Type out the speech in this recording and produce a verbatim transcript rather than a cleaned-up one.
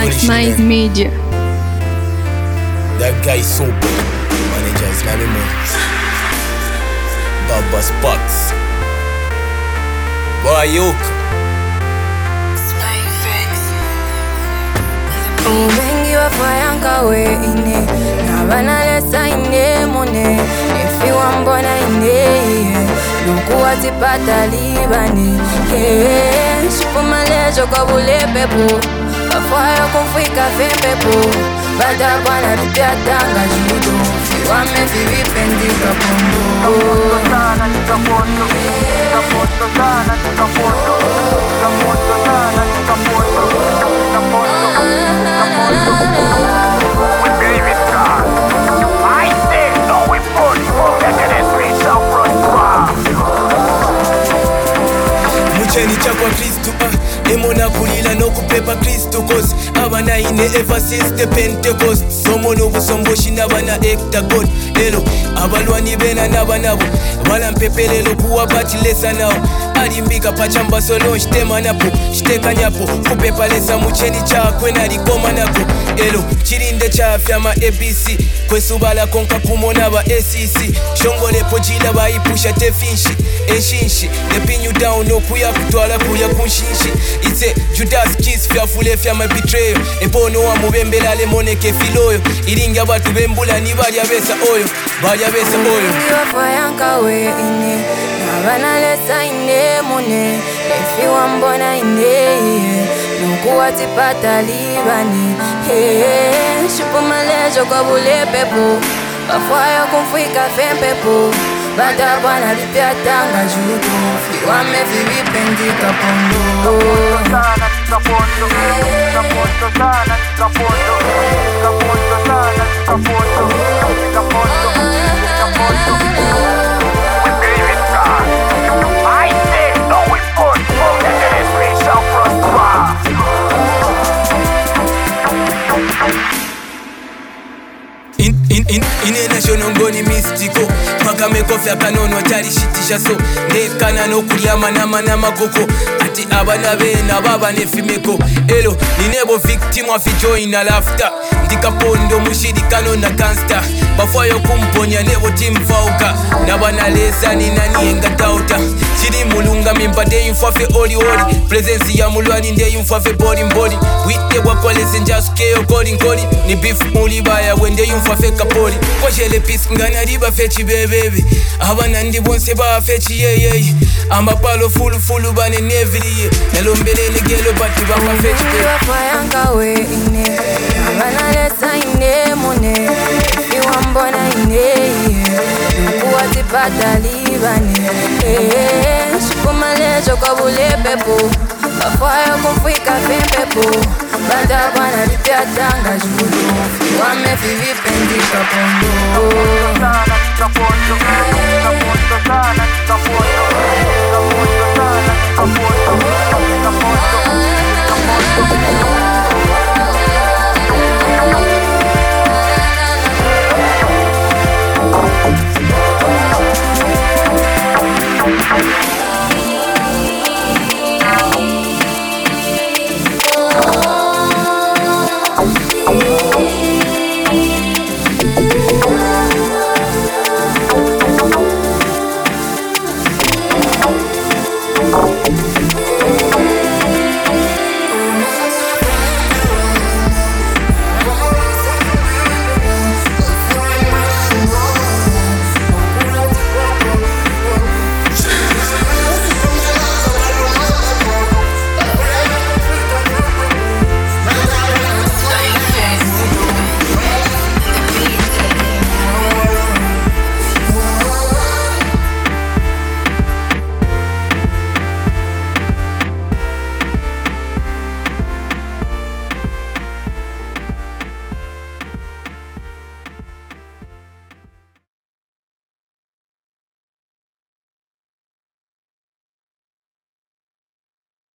Maximize Media. That guy is so good. Managers, let me know. Baba Spots. Boy, yoke. Ubengi wafayanga we ine Nabana lesa ine mone Nefi wambona ine Luku watipata libane Shifu malejo kwa bule pepo Wafaya kumfika fempepo Bada bwana rupia tanga judo Fiwame fivi pendi kapondo Sana nikapondo Nikapondo sana nikapondo Nikapondo sana nikapondo Mucheni chakwa Kristu ah Emona kulila no kupepa Kristu cause Abana ine ever since the Pentecost Somo no busomboshi nabana ekta God Elo abalwani bena nabanabo Bala mpepelelo kuwa bati lesa nao Alimbika pachamba solo shtema napo Shteka nyapo kupepa lesa mucheni chakwe na likoma nako Elo chirinde chafya ma A B C Kwesubala konka kumona ba A C C Shongole pojila ba ipusha tefinshi Enshinshi they pin you down no kuya kutwala kuya kunshinshi It's a Judas kiss fya fule fya my betrayal Epono wa mubembela le moneke filoyo Iringa batu bembula ni bali abesa oyo Bali abesa oyo Wafayanka we ine Nabana lesa ine mone Nefi wambona ine Nuku watipata libane Shifu malejo kwa bule pepo Wafaya kumfika fempepo Bada bwana ripia tanga judo Fiwame fivi pendi kapondo Sana nikapondo Nikapondo sana nikapondo Nikapondo sana nikapondo Nikapondo Nikapondo I say no we put Let me shall prosper In, in, in, ine national ngoni mystico Paka mekofya kanono tari shitisha so Nekana no kuriyama nama nama koko Ati abana bena baba nefimeko Elo, ninebo victim wafi join na laughter Ndika pondo mushirikano na gangster Bafayo kumponya nebo team fauka Nabana lesa ni nani enga dauta Chiri mulunga mimba de yunfafe oli oli Presence ya mulwani nde yunfafe body body Wite wakwa lese njasuke yo calling calling Ni beef mulibaya wende yunfafe kapoli Kwa jele pis ngana riba fechi bebebe Abana ndi bonse ba fechi ye ye Amba palo fulu fulu bane nevili Nelombele negelo bati baka fechi pe Wafayanka we ine Nabana lesa ine mone Iwambona ine Nuku watipata libane Shifu malejo kwa bule pepo Wafaya kumfika fempepo Bada bwana ripia tanga judo Fiwame fivi pendi kapondo Sana nikapondo Nikapondo sana nikapondo Nikapondo sana nikapondo